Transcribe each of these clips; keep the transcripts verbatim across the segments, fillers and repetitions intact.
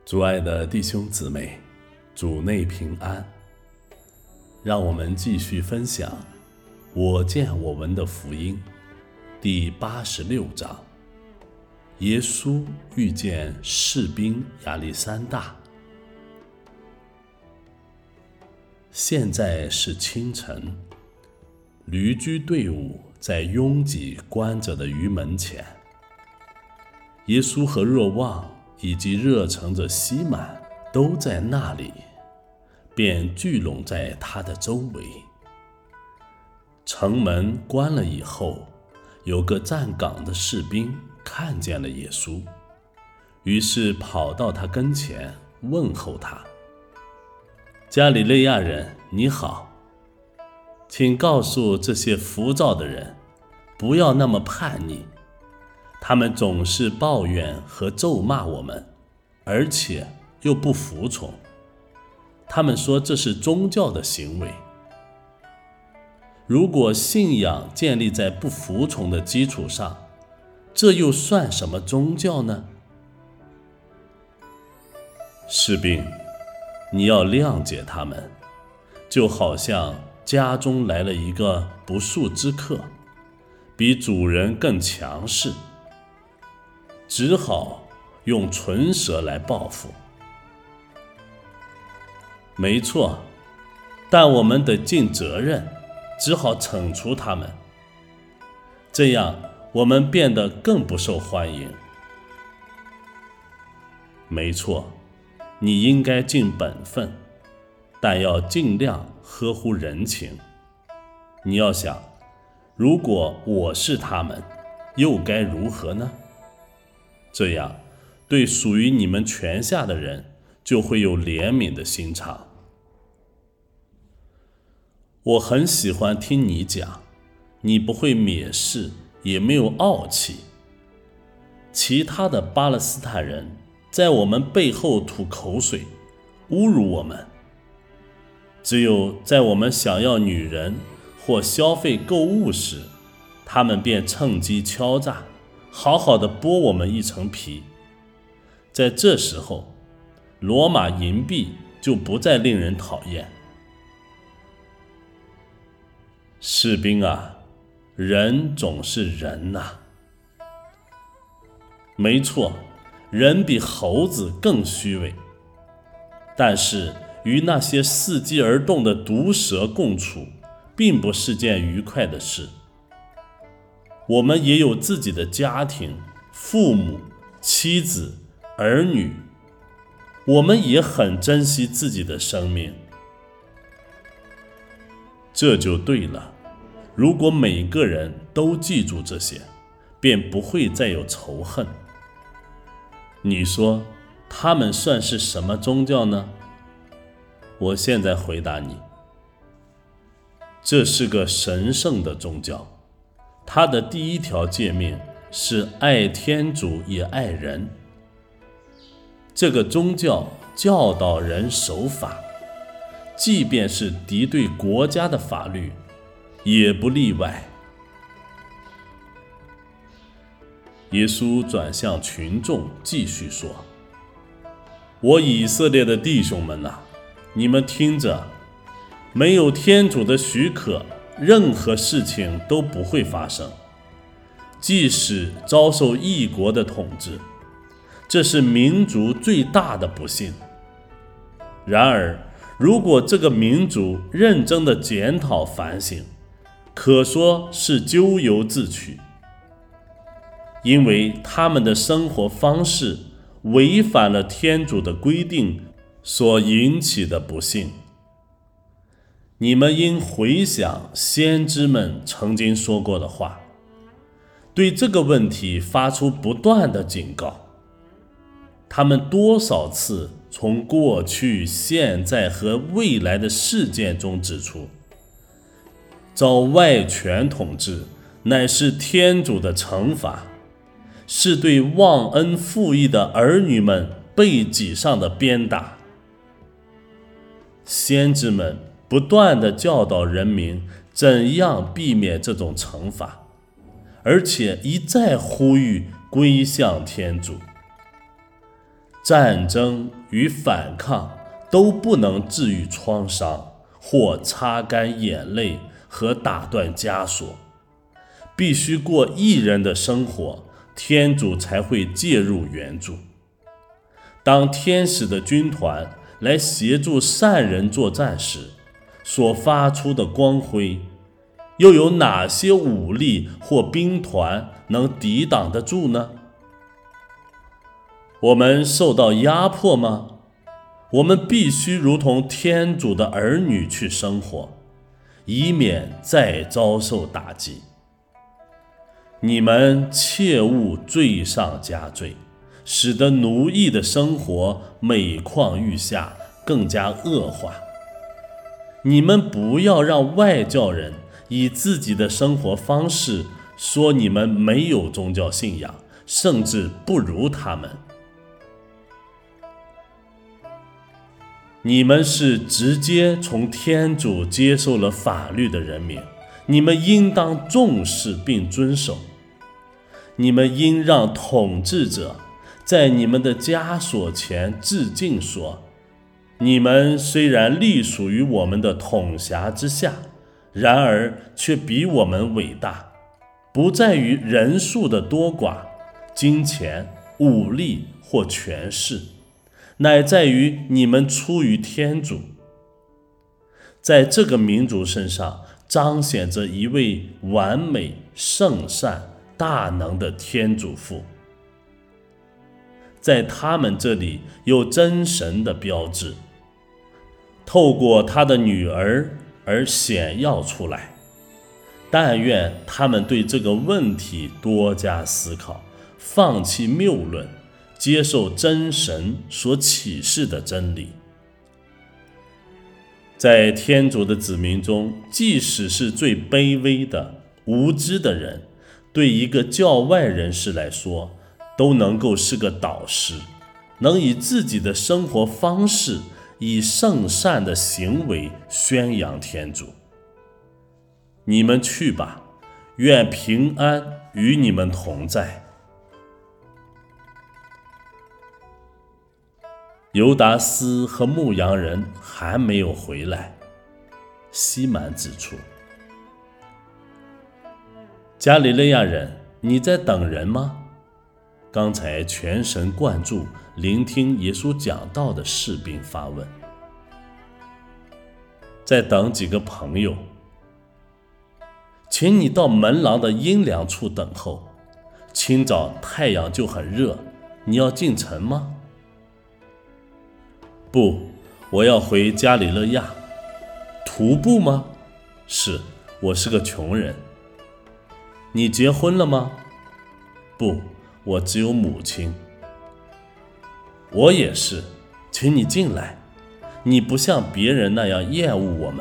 主爱的弟兄姊妹，主内平安。让我们继续分享我见我闻的福音第八十六章，耶稣遇见士兵亚历山大。现在是清晨，驴驹队伍在拥挤关着的鱼门前，耶稣和若望以及热诚着西满都在那里，便聚拢在他的周围。城门关了以后，有个站岗的士兵看见了耶稣，于是跑到他跟前问候他：加里肋亚人，你好，请告诉这些浮躁的人，不要那么叛逆。他们总是抱怨和咒骂我们，而且又不服从。他们说这是宗教的行为。如果信仰建立在不服从的基础上，这又算什么宗教呢？士兵，你要谅解他们，就好像家中来了一个不速之客，比主人更强势，只好用唇舌来报复。没错，但我们得尽责任，只好惩处他们，这样我们变得更不受欢迎。没错，你应该尽本分，但要尽量合乎人情。你要想，如果我是他们，又该如何呢？这样，对属于你们权下的人，就会有怜悯的心肠。我很喜欢听你讲，你不会蔑视，也没有傲气。其他的巴勒斯坦人在我们背后吐口水，侮辱我们。只有在我们想要女人或消费购物时，他们便趁机敲诈，好好的剥我们一层皮。在这时候，罗马银币就不再令人讨厌。士兵啊，人总是人啊。没错，人比猴子更虚伪，但是与那些伺机而动的毒蛇共处，并不是件愉快的事。我们也有自己的家庭、父母、妻子、儿女，我们也很珍惜自己的生命。这就对了，如果每个人都记住这些，便不会再有仇恨。你说，他们算是什么宗教呢？我现在回答你，这是个神圣的宗教。它的第一条诫命是爱天主也爱人。这个宗教教导人守法，即便是敌对国家的法律，也不例外。耶稣转向群众继续说：我以色列的弟兄们啊，你们听着，没有天主的许可，任何事情都不会发生。即使遭受异国的统治，这是民族最大的不幸。然而，如果这个民族认真的检讨反省，可说是咎由自取，因为他们的生活方式违反了天主的规定所引起的不幸。你们应回想先知们曾经说过的话，对这个问题发出不断的警告。他们多少次从过去、现在和未来的事件中指出，遭外权统治乃是天主的惩罚，是对忘恩负义的儿女们背脊上的鞭打。先知们不断地教导人民怎样避免这种惩罚，而且一再呼吁归向天主。 战争与反抗都不能治愈创伤，或擦干眼泪和打断枷锁。必须过义人的生活，天主才会介入援助。当天使的军团来协助善人作战时，所发出的光辉，又有哪些武力或兵团能抵挡得住呢？我们受到压迫吗？我们必须如同天主的儿女去生活，以免再遭受打击。你们切勿罪上加罪，使得奴役的生活每况愈下，更加恶化。你们不要让外教人以自己的生活方式说你们没有宗教信仰，甚至不如他们。你们是直接从天主接受了法律的人民，你们应当重视并遵守。你们应让统治者在你们的枷锁前致敬，说：你们虽然隶属于我们的统辖之下，然而却比我们伟大，不在于人数的多寡、金钱、武力或权势，乃在于你们出于天主。在这个民族身上彰显着一位完美、圣善、大能的天主父，在他们这里有真神的标志，透过他的女儿而显耀出来。但愿他们对这个问题多加思考，放弃谬论，接受真神所启示的真理。在天主的子民中，即使是最卑微的、无知的人，对一个教外人士来说，都能够是个导师，能以自己的生活方式，以圣善的行为宣扬天主。你们去吧，愿平安与你们同在。尤达斯和牧羊人还没有回来，西满指出。加里肋亚人，你在等人吗？刚才全神贯注聆听耶稣讲道的士兵发问。在等几个朋友。请你到门廊的阴凉处等候，清早太阳就很热，你要进城吗？不，我要回加里肋亚。徒步吗？是，我是个穷人。你结婚了吗？不，我只有母亲。我也是，请你进来。你不像别人那样厌恶我们。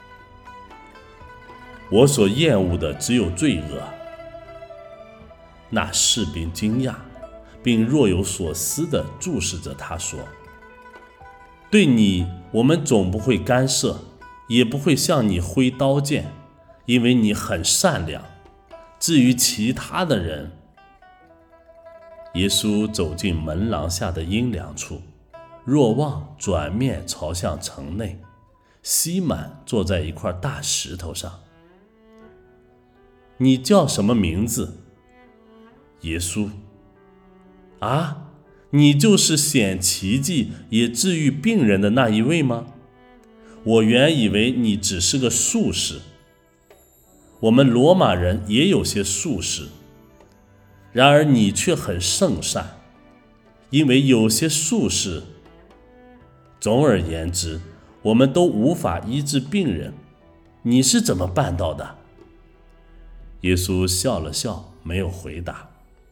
我所厌恶的只有罪恶。那士兵惊讶，并若有所思地注视着他说：对你，我们总不会干涉，也不会向你挥刀剑，因为你很善良。至于其他的人，耶稣走进门廊下的阴凉处，若望转面朝向城内，西满坐在一块大石头上。你叫什么名字？耶稣。啊，你就是显奇迹也治愈病人的那一位吗？我原以为你只是个术士。我们罗马人也有些术士，然而你却很圣善，因为有些术士。总而言之，我们都无法医治病人，你是怎么办到的？耶稣笑了笑，没有回答。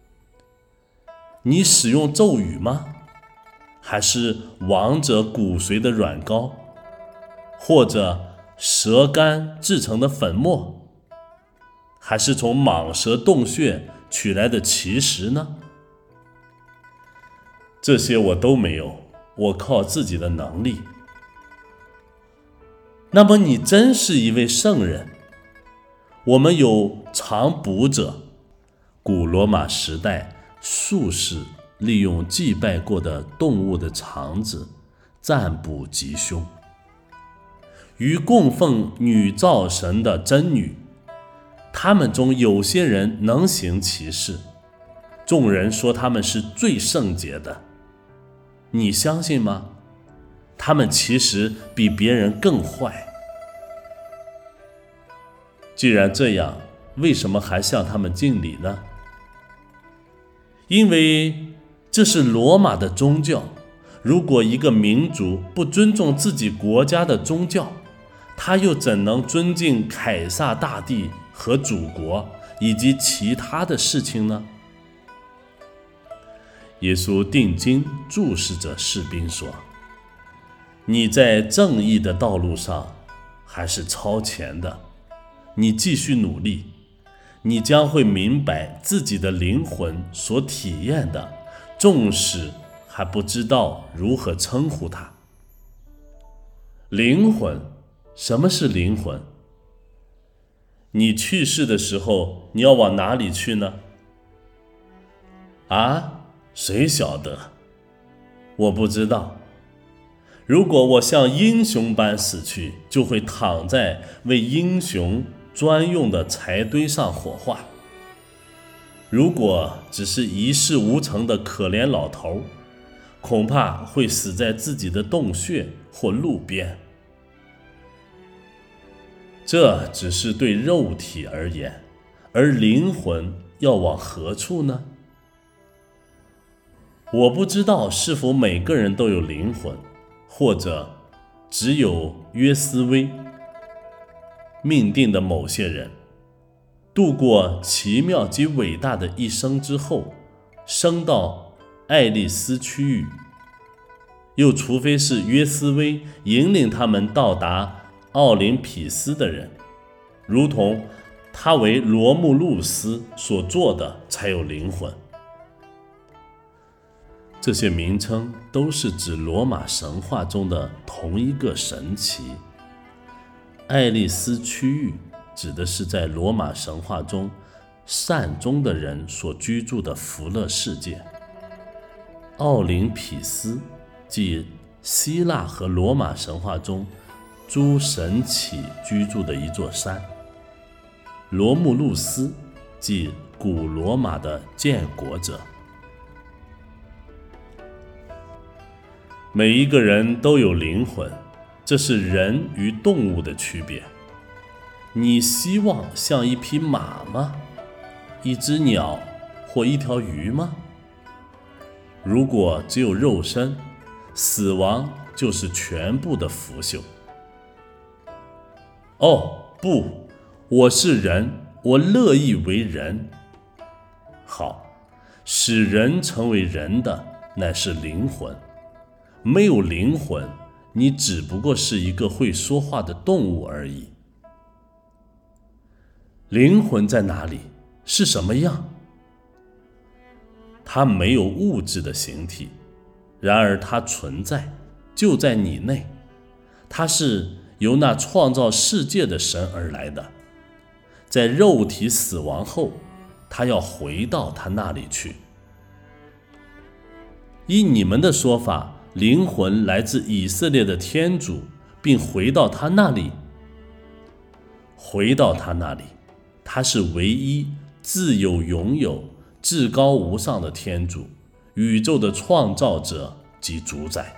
你使用咒语吗？还是亡者骨髓的软膏，或者蛇干制成的粉末，还是从蟒蛇洞穴取来的奇石呢？这些我都没有，我靠自己的能力。那么你真是一位圣人。我们有常卜者，古罗马时代术士利用祭拜过的动物的肠子占卜吉凶。于供奉女灶神的真女，他们中有些人能行其事，众人说他们是最圣洁的，你相信吗？他们其实比别人更坏。既然这样，为什么还向他们敬礼呢？因为这是罗马的宗教，如果一个民族不尊重自己国家的宗教，他又怎能尊敬凯撒大帝和祖国以及其他的事情呢？耶稣定睛注视着士兵说，你在正义的道路上还是超前的，你继续努力，你将会明白自己的灵魂所体验的，纵使还不知道如何称呼它。灵魂，什么是灵魂？你去世的时候，你要往哪里去呢？啊，谁晓得？我不知道。如果我像英雄般死去，就会躺在为英雄专用的柴堆上火化。如果只是一事无成的可怜老头，恐怕会死在自己的洞穴或路边。这只是对肉体而言，而灵魂要往何处呢？我不知道是否每个人都有灵魂，或者只有约斯威命定的某些人，度过奇妙及伟大的一生之后，升到爱丽丝区域，又除非是约斯威引领他们到达奥林匹斯的人，如同他为罗慕路斯所做的，才有灵魂。这些名称都是指罗马神话中的同一个神祇。爱丽丝区域指的是在罗马神话中善终的人所居住的福乐世界。奥林匹斯即希腊和罗马神话中诸神祇居住的一座山。罗慕路斯即古罗马的建国者。每一个人都有灵魂，这是人与动物的区别。你希望像一匹马吗？一只鸟或一条鱼吗？如果只有肉身，死亡就是全部的腐朽。哦，不，我是人，我乐意为人。好，使人成为人的乃是灵魂。没有灵魂，你只不过是一个会说话的动物而已。灵魂在哪里？是什么样？它没有物质的形体，然而它存在，就在你内。它是由那创造世界的神而来的。在肉体死亡后，它要回到他那里去。依你们的说法，灵魂来自以色列的天主，并回到他那里。回到他那里，他是唯一自有永有、至高无上的天主，宇宙的创造者及主宰。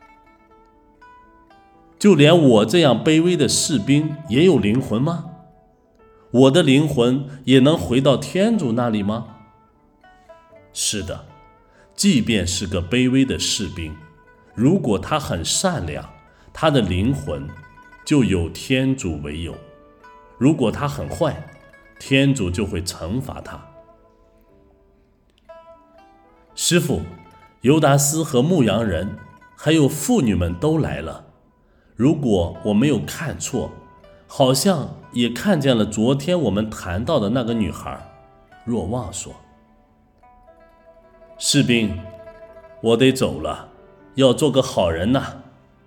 就连我这样卑微的士兵也有灵魂吗？我的灵魂也能回到天主那里吗？是的，即便是个卑微的士兵，如果他很善良，他的灵魂就有天主为有；如果他很坏，天主就会惩罚他。师父，尤达斯和牧羊人还有妇女们都来了。如果我没有看错，好像也看见了昨天我们谈到的那个女孩。若望说，士兵，我得走了，要做个好人呐。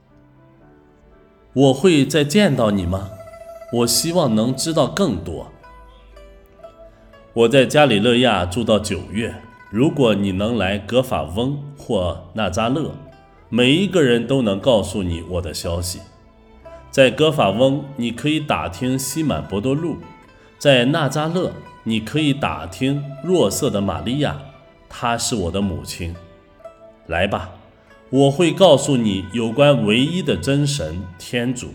我会再见到你吗？我希望能知道更多。我在加里勒亚住到九月， 如果你能来格法翁或纳扎勒，每一个人都能告诉你我的消息。在格法翁，你可以打听西满伯多禄；在纳扎勒，你可以打听若瑟的玛利亚，她是我的母亲。来吧，我会告诉你有关唯一的真神天主。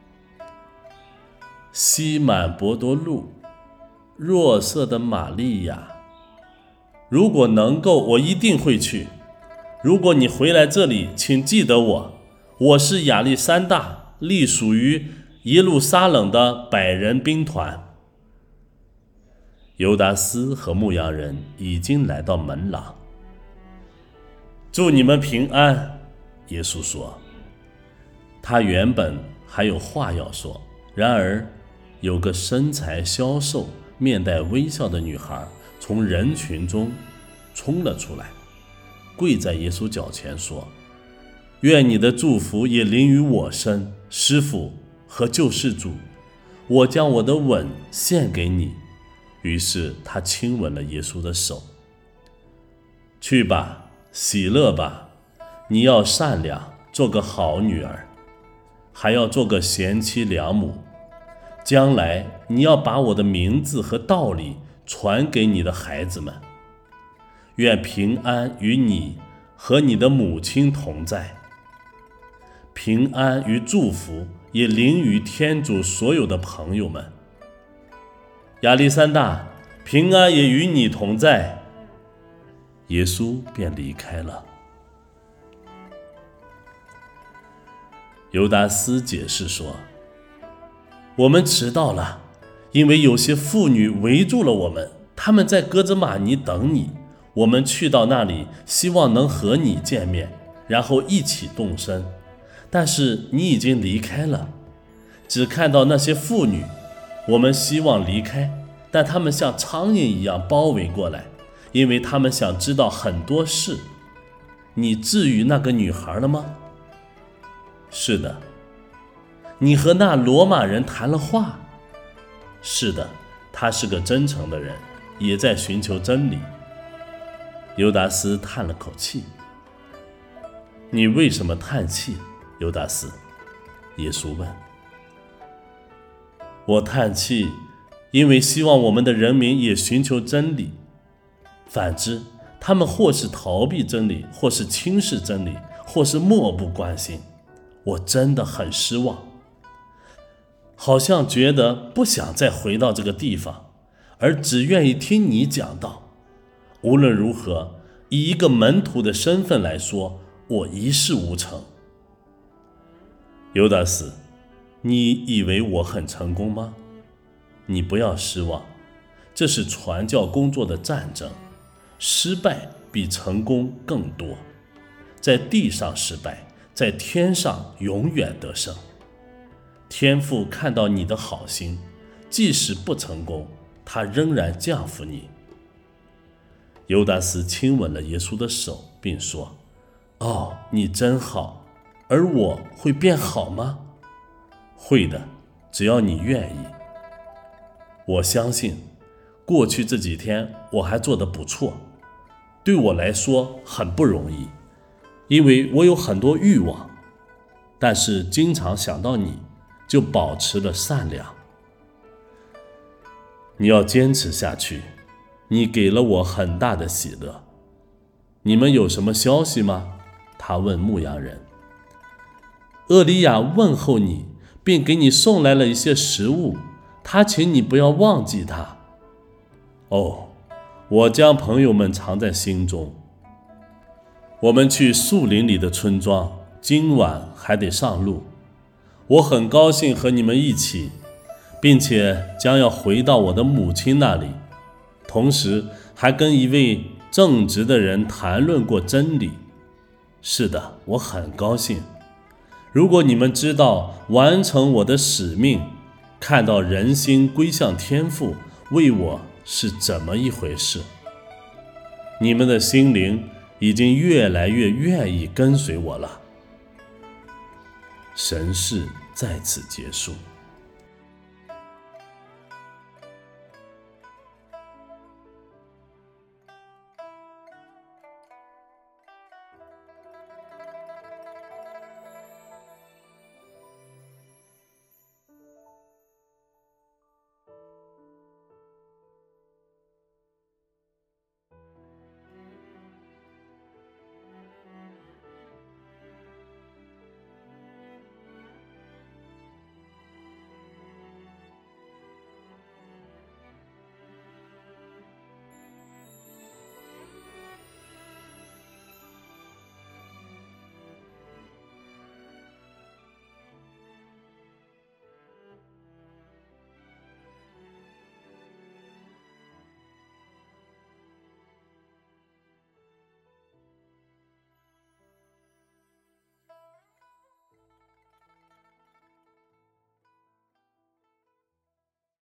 西满伯多禄，若瑟的玛利亚，如果能够，我一定会去。如果你回来这里，请记得我，我是亚历山大，隶属于耶路撒冷的百人兵团。犹达斯和牧羊人已经来到门廊。祝你们平安，耶稣说。他原本还有话要说，然而有个身材消瘦、面带微笑的女孩从人群中冲了出来，跪在耶稣脚前说：愿你的祝福也临于我身，师父和救世主，我将我的吻献给你。于是他亲吻了耶稣的手。去吧，喜乐吧，你要善良，做个好女儿，还要做个贤妻良母。将来你要把我的名字和道理传给你的孩子们。愿平安与你和你的母亲同在，平安与祝福也临于天主所有的朋友们。亚历山大，平安也与你同在。耶稣便离开了。犹达斯解释说：我们迟到了，因为有些妇女围住了我们，她们在哥泽玛尼等你。我们去到那里，希望能和你见面，然后一起动身。但是你已经离开了，只看到那些妇女。我们希望离开，但她们像苍蝇一样包围过来，因为她们想知道很多事。你治愈那个女孩了吗？是的。你和那罗马人谈了话？是的，他是个真诚的人，也在寻求真理。犹达斯叹了口气。你为什么叹气，犹达斯？耶稣问。我叹气，因为希望我们的人民也寻求真理。反之，他们或是逃避真理，或是轻视真理，或是漠不关心。我真的很失望。好像觉得不想再回到这个地方，而只愿意听你讲道。无论如何，以一个门徒的身份来说，我一事无成。犹达斯，你以为我很成功吗？你不要失望，这是传教工作的战争，失败比成功更多。在地上失败，在天上永远得胜。天父看到你的好心，即使不成功，他仍然降福你。犹达斯亲吻了耶稣的手，并说：哦，你真好。而我会变好吗？会的，只要你愿意。我相信，过去这几天我还做得不错，对我来说很不容易，因为我有很多欲望，但是经常想到你，就保持了善良。你要坚持下去，你给了我很大的喜乐。你们有什么消息吗？他问牧羊人。厄里亚问候你，并给你送来了一些食物，他请你不要忘记他。哦，我将朋友们藏在心中。我们去树林里的村庄，今晚还得上路。我很高兴和你们一起，并且将要回到我的母亲那里，同时还跟一位正直的人谈论过真理。是的，我很高兴。如果你们知道完成我的使命，看到人心归向天父，为我是怎么一回事，你们的心灵已经越来越愿意跟随我了。神事在此结束。